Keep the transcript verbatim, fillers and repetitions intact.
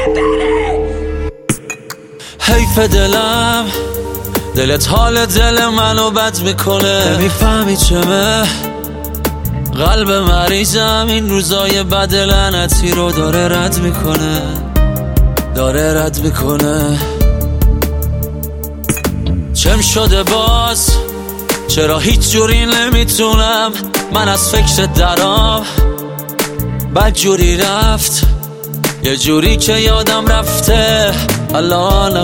حیف دلم، دلت حال دل منو بد میکنه. نمیفهمی چمه قلب مریضم این روزای بد لعنتی رو داره رد میکنه، داره رد میکنه. چم شده باز، چرا هیچ جوری نمیتونم من از فکر درام. بد جوری رفت، یه جوری که یادم رفته الان